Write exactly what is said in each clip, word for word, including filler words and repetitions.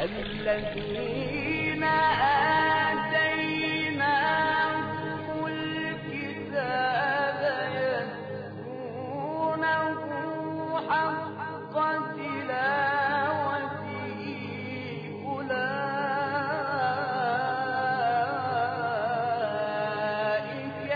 الذين آتيناهم الكتاب يتلونه حق تلاوته أولئك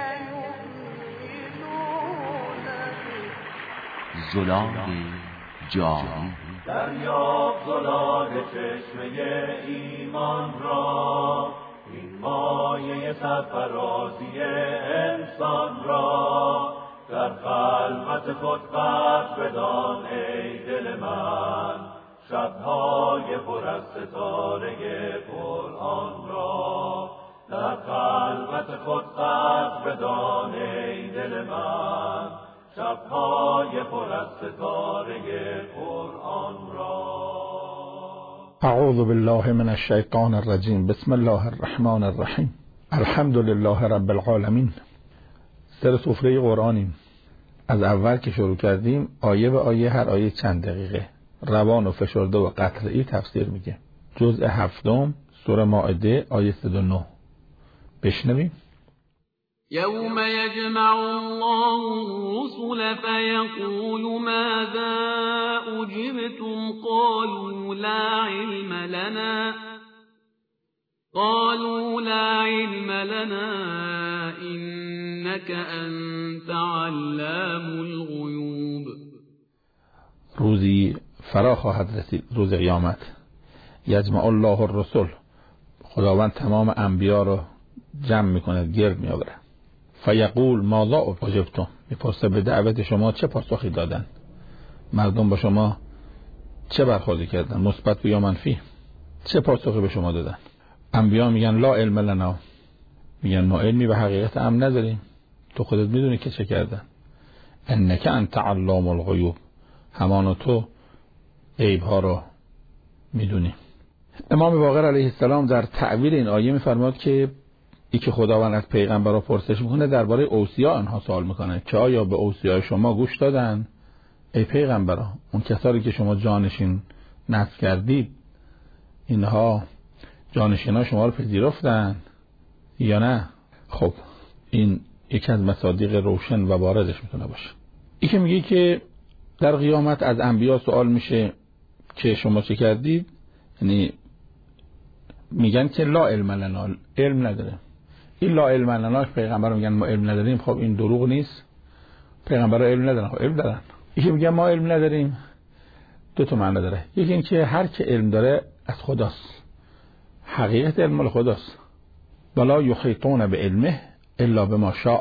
يؤمنون به. زلال جاری دریاب زلال چشمه ایمان را، این مایه سرفرازی انسان را، در خلوت خود قدر بدان ای دل من، شبهای پر از ستاره قرآن را، در خلوت خود قدر بدان ای دل من، شبهای پر از ستاره قرآن را. اعوذ بالله من الشیطان الرجیم. بسم الله الرحمن الرحیم. الحمد لله رب العالمین. سر سفره قرآنیم. از اول که شروع کردیم آیه به آیه، هر آیه چند دقیقه روان و فشرده و قطعی تفسیر میگه. جزء هفتم سوره مائده آیه صد و نه. بشنویم. يوم يجمع الله الرسل فيقول ماذا أجبتم قالوا لا علم لنا قالوا لا علم لنا إنك أنت علام الغيوب. روزی فرا خواهد رسید، روز قیامت. یجمع الله الرسل، خداوند تمام انبیا رو جمع میکنه، گرد میآوره. فیقول ماذا اجبتم، میپرسه به دعوت شما چه پاسخی دادن، مردم با شما چه برخوردی کردن، مثبت یا منفی، چه پاسخی به شما دادن. انبیا میگن لا علم لنا، میگن ما علمی به حقیقت هم نداریم، تو خودت میدونی که چه کردن. انک انت علام الغیوب، همان تو غیب ها رو میدونی. امام باقر علیه السلام در تعبیر این آیه میفرماد که ای که خداوند از پیغمبرها پرسش میکنه درباره اوصیا آنها سوال میکنه که آیا به اوصیای شما گوش دادن ای پیغمبرها، اون کسانی که شما جانشین نصب کردید اینها جانشینا شما رو پذیرفتن یا نه؟ خب این یکی از مصادیق روشن و واردش میتونه باشه. ای که میگه که در قیامت از انبیا سوال میشه که شما چه کردید، یعنی میگن که لا علم لنا، علم نداره. این لا علم لنا پیغمبر میگن ما علم نداریم، خب این دروغ نیست؟ پیغمبر علم ندارن، خب علم دارن. یکی میگه ما علم نداریم، دو تا معنی داره. یکی این که هر که علم داره از خداست، حقیقت علم مال خداست. ولا یحیطون بعلمه الا بما شاء،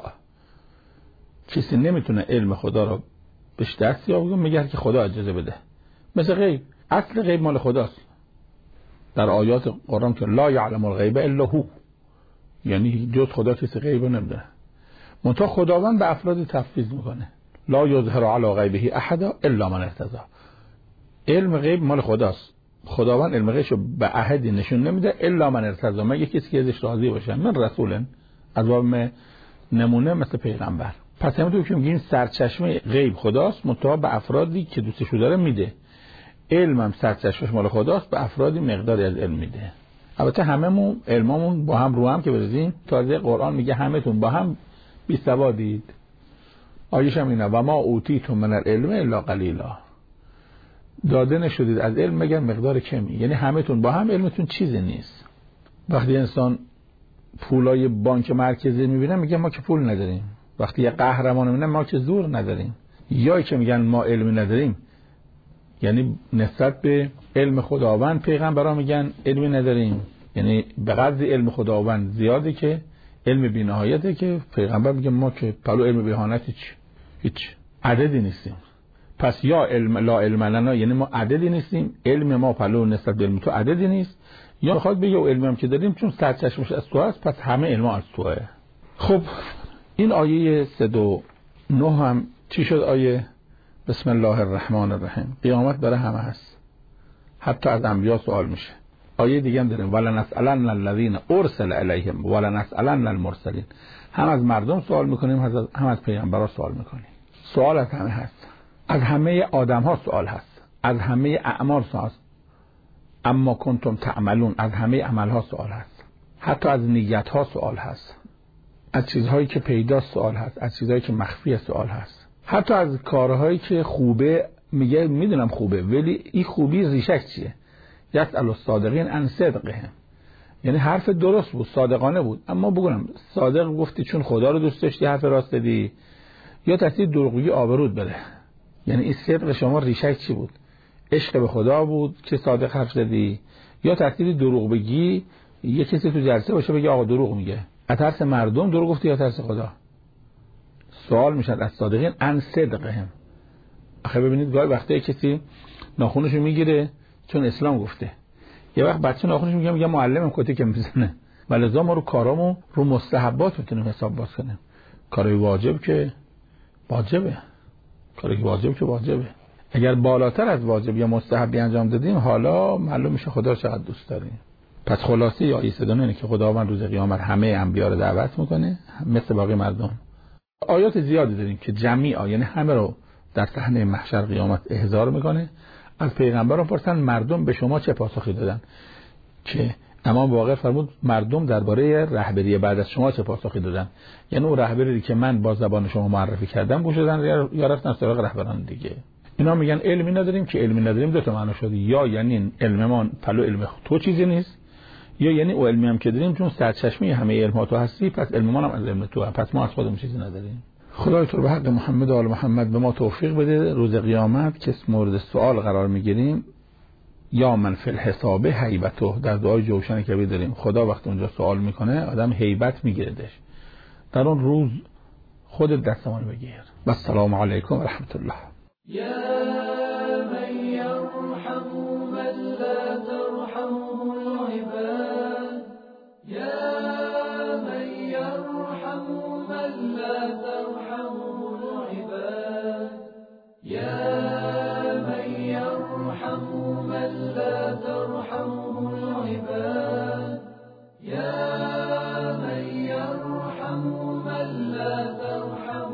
کسی نمیتونه علم خدا رو بهش دست یابه مگر که خدا اجازه بده. مثل غیب، اصل غیب مال خداست. در آیات قرآن که لا یعلم الغیب الا هو، یعنی جز خدا کسی غیب رو نمیدونه. منتها خداوند به افرادی تفویض میکنه. لا یظهر علی غیبه احد الا من ارتضی. علم غیب مال خداست، خداوند علم غیبش رو به احدی نشون نمیده الا من ارتضی، مگه کسی که ازش راضی باشه. من رسول از باب نمونه مثل پیغمبر. پس همونطور که میگیم سرچشمه غیب خداست، منتها به افرادی که دوستشو داره میده. علمم سرچشمش مال خداست، به افرادی مقداری از علم میده. البته هممون علممون با هم رو هم که بریزیم، تازه قرآن میگه همتون با هم بی سوادید. آیش هم اینه و ما اوتیتم من العلم الا قلیلا، داده نشدید از علم مگر مقدار کمی، یعنی همتون با هم علمتون چیزی نیست. وقتی انسان پولای بانک مرکزی میبینه میگه ما که پول نداریم، وقتی یه قهرمان میبینه ما که زور نداریم. یا که میگن ما علم نداریم، یعنی نسبت به علم خداوند پیغمبرا میگن علمی نداریم، یعنی به قدر علم خداوند زیاده که علم بی‌نهایته که پیغمبر میگه ما که پلو علم بهانت هیچ هیچ عددی نیستیم. پس یا علم لا علم لنا، یعنی ما عددی نیستیم، علم ما پلو نسبت به علم تو عددی نیست، یا میخواد بگه علمی هم که داریم چون سرچشمش از تو است پس همه علم از توه. خب این آیه صد و نه هم چی شد؟ آیه بسم الله الرحمن الرحیم. قیامت برای همه هست، حتی از انبیا سوال میشه. آیه دیگه هم داریم ولنسألن الذین ارسل الیهم ولنسألن المرسلین، هم از مردم سوال میکنیم هم از پیغمبرا سوال میکنیم. سوال از همه هست، از همه آدم ها سوال هست، از همه اعمال سوال هست. اما کنتم تعملون، از همه عملها سوال هست، حتی از نیتها سوال هست، از چیزهایی که پیدا سوال هست، از چیزهایی که مخفی سوال هست، حتی از کارهایی که خوبه میگه میدونم خوبه ولی این خوبی ریشش چیه. یسأل الصادقین عن صدقهم، یعنی حرف درست بود، صادقانه بود، اما بگم صادق گفتی چون خدا رو دوست داشتی حرف راست دادی، یا تاثیر دروغگویی آبرود بده. یعنی این صدق شما ریشش چی بود؟ عشق به خدا بود که صادق حرف زدی، یا تاثیر دروغ بگی یه کسی تو جلسه باشه بگه آقا دروغ میگه، از ترس مردم دروغ گفتی یا ترس خدا؟ سوال میشد از صادقین عن صدقهم. آخه ببینید گاهی وقتا کسی ناخونشو میگیره چون اسلام گفته، یه وقت بچه ناخونش میگه میگه معلمم کتی که میزنه، ولذا ما رو کارامو رو مستحبات میتونیم حساب باز کنیم. کارای واجب که واجبه، کاری واجب که واجبه. اگر بالاتر از واجب یا مستحبی انجام دادیم حالا معلوم میشه خدا چقدر دوست داریم. پس خلاصه یا ایستادن اینه که خداوند روز قیامت همه انبیا رو دعوت میکنه مثل باقی مردم. آیات زیادی داریم که جمیعا یعنی همه رو در صحنه محشر قیامت احضار میکنه. از پیغمبران پرسن مردم به شما چه پاسخی دادن، که امام باقر فرمود مردم درباره رهبری بعد از شما چه پاسخی دادن، یعنی اون رهبری که من با زبان شما معرفی کردم گوش دادن یا رفتن سراغ رهبران دیگه. اینا میگن علمی نداریم، که علمی نداریم دو تا معنی شده، یا یعنی علم ما پلو علم تو چیزی نیست، یا یعنی او علمی هم که داریم چون سرچشمه همه علم ها تو هستی، پس علم ما هم از علم تو هم، پس ما از خودمون چیزی نداریم. خدای تو به حق محمد و آل محمد به ما توفیق بده روز قیامت که مورد سوال قرار میگیریم. یا من فی الحساب هیبته، در دعای جوشن که داریم خدا وقت اونجا سوال میکنه آدم هیبت میگیردش، در اون روز خودت دستمان بگیر. و السلام علیکم و رحمت الله. يا من يرحم من لا ترحمه العباد، يا من يرحم من لا ترحمه العباد، يا من يرحم من لا ترحمه العباد، يا من يرحم من لا ترحمه